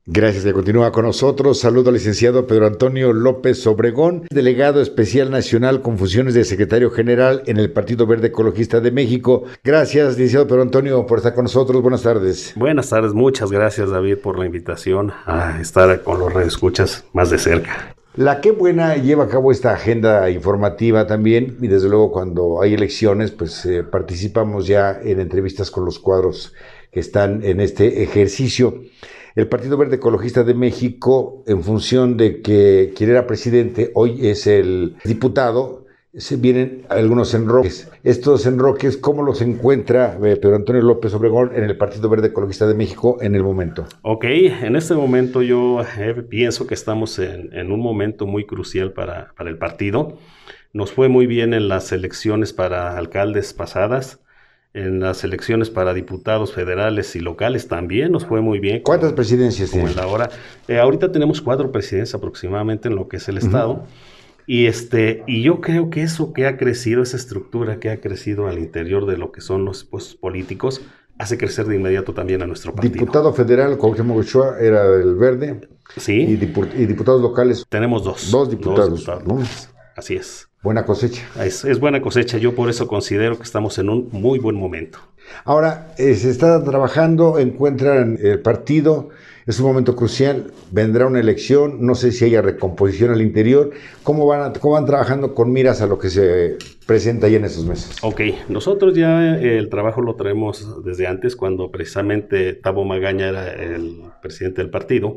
Gracias, que continúa con nosotros. Saludo al licenciado Pedro Antonio López Obregón, delegado especial nacional con funciones de secretario general en el Partido Verde Ecologista de México. Gracias, licenciado Pedro Antonio, por estar con nosotros. Buenas tardes. Buenas tardes, muchas gracias, David, por la invitación a estar con los radioescuchas más de cerca. La Qué Buena lleva a cabo esta agenda informativa también, y desde luego cuando hay elecciones, pues participamos ya en entrevistas con los cuadros que están en este ejercicio. El Partido Verde Ecologista de México, en función de que quien era presidente hoy es el diputado, se vienen algunos enroques. Estos enroques, ¿cómo los encuentra Pedro Antonio López Obregón en el Partido Verde Ecologista de México en el momento? Ok, en este momento yo pienso que estamos en un momento muy crucial para el partido. Nos fue muy bien en las elecciones para alcaldes pasadas. En las elecciones para diputados federales y locales también nos fue muy bien. ¿Cuántas presidencias tiene? Ahorita tenemos 4 presidencias aproximadamente en lo que es el estado. Y yo creo que eso que ha crecido, esa estructura que ha crecido al interior de lo que son los puestos políticos, hace crecer de inmediato también a nuestro partido. Diputado federal, Cuauhtémoc Ochoa, era del Verde. Sí. Y diputados locales. Tenemos dos. Dos diputados. ¿No? Así es. Buena cosecha. Es buena cosecha. Yo por eso considero que estamos en un muy buen momento. Ahora, se está trabajando, encuentran el partido, es un momento crucial, vendrá una elección, no sé si haya recomposición al interior. ¿Cómo van trabajando con miras a lo que se presenta ahí en esos meses? Ok, nosotros ya el trabajo lo traemos desde antes, cuando precisamente Tabo Magaña era el presidente del partido.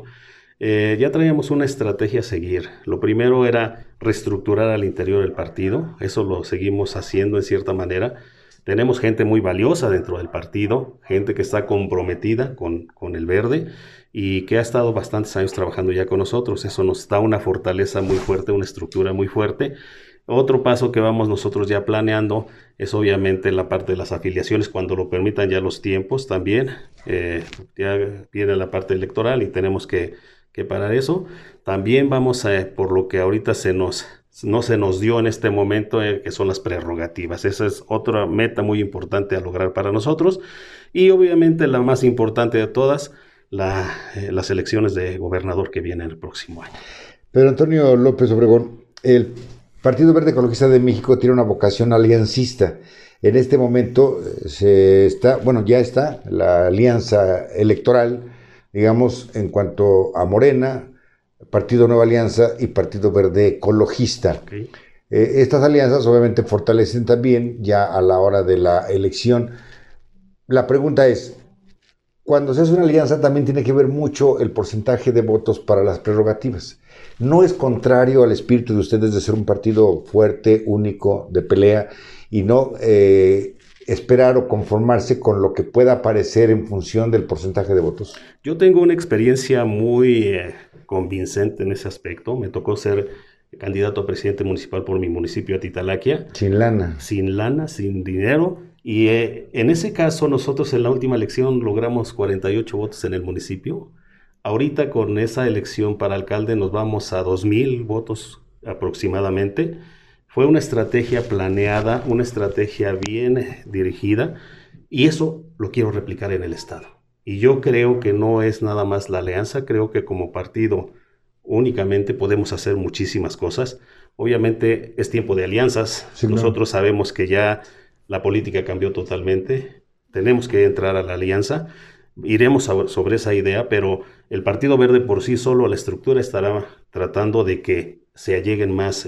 Ya traíamos una estrategia a seguir. Lo primero era reestructurar al interior del partido, eso lo seguimos haciendo en cierta manera. Tenemos gente muy valiosa dentro del partido, gente que está comprometida con el verde y que ha estado bastantes años trabajando ya con nosotros. Eso nos da una fortaleza muy fuerte, una estructura muy fuerte. Otro paso que vamos nosotros ya planeando es obviamente la parte de las afiliaciones, cuando lo permitan ya los tiempos también. Ya viene la parte electoral y tenemos que parar eso. También vamos por lo que ahorita no se nos dio en este momento, que son las prerrogativas. Esa es otra meta muy importante a lograr para nosotros. Y obviamente la más importante de todas, las elecciones de gobernador que vienen el próximo año. Pedro Antonio López Obregón, el Partido Verde Ecologista de México tiene una vocación aliancista. En este momento ya está la alianza electoral, digamos, en cuanto a Morena, Partido Nueva Alianza y Partido Verde Ecologista. Okay. Estas alianzas obviamente fortalecen también ya a la hora de la elección. La pregunta es, cuando se hace una alianza también tiene que ver mucho el porcentaje de votos para las prerrogativas. ¿No es contrario al espíritu de ustedes de ser un partido fuerte, único, de pelea, y no esperar o conformarse con lo que pueda aparecer en función del porcentaje de votos? Yo tengo una experiencia muy convincente en ese aspecto. Me tocó ser candidato a presidente municipal por mi municipio, Atitalaquia. Sin lana. Sin lana, sin dinero. Y en ese caso nosotros en la última elección logramos 48 votos en el municipio. Ahorita con esa elección para alcalde nos vamos a 2,000 votos aproximadamente. Fue una estrategia planeada, una estrategia bien dirigida, y eso lo quiero replicar en el estado. Y yo creo que no es nada más la alianza, creo que como partido únicamente podemos hacer muchísimas cosas. Obviamente es tiempo de alianzas, sí, nosotros sabemos que ya la política cambió totalmente, tenemos que entrar a la alianza, iremos sobre esa idea, pero el Partido Verde por sí solo, la estructura estará tratando de que se alleguen más,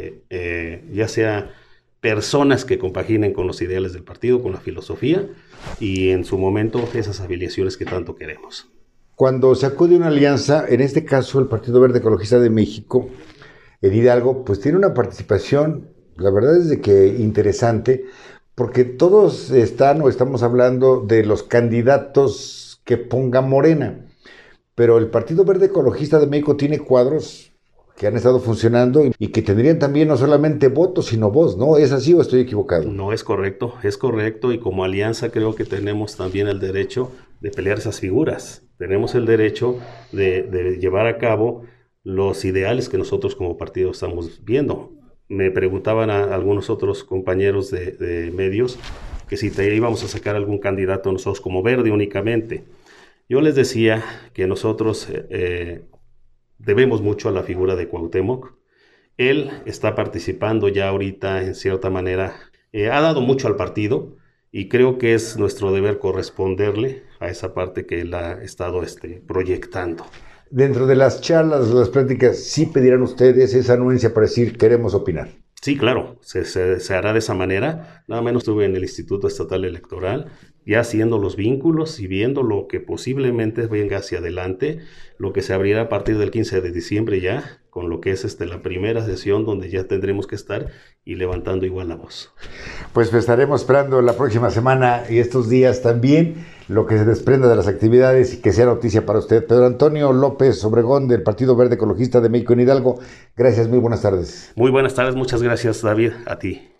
ya sea personas que compaginen con los ideales del partido, con la filosofía, y en su momento esas afiliaciones que tanto queremos. Cuando se acude a una alianza, en este caso el Partido Verde Ecologista de México, en Hidalgo, pues tiene una participación, la verdad es de que interesante, porque todos estamos hablando de los candidatos que ponga Morena, pero el Partido Verde Ecologista de México tiene cuadros que han estado funcionando y que tendrían también no solamente votos, sino voz, ¿no? ¿Es así o estoy equivocado? No, es correcto, y como alianza creo que tenemos también el derecho de pelear esas figuras. Tenemos el derecho de llevar a cabo los ideales que nosotros como partido estamos viendo. Me preguntaban a algunos otros compañeros de medios que si te íbamos a sacar algún candidato nosotros como Verde únicamente. Yo les decía que nosotros debemos mucho a la figura de Cuauhtémoc. Él está participando ya ahorita en cierta manera, ha dado mucho al partido y creo que es nuestro deber corresponderle a esa parte que él ha estado proyectando. Dentro de las charlas, las pláticas, ¿sí pedirán ustedes esa anuencia para decir queremos opinar? Sí, claro, se hará de esa manera. Nada menos estuve en el Instituto Estatal Electoral, ya haciendo los vínculos y viendo lo que posiblemente venga hacia adelante, lo que se abrirá a partir del 15 de diciembre ya, con lo que es la primera sesión donde ya tendremos que estar y levantando igual la voz. Pues estaremos esperando la próxima semana y estos días también lo que se desprenda de las actividades y que sea noticia para usted. Pedro Antonio López Obregón, del Partido Verde Ecologista de México en Hidalgo, gracias, muy buenas tardes. Muy buenas tardes, muchas gracias, David, a ti.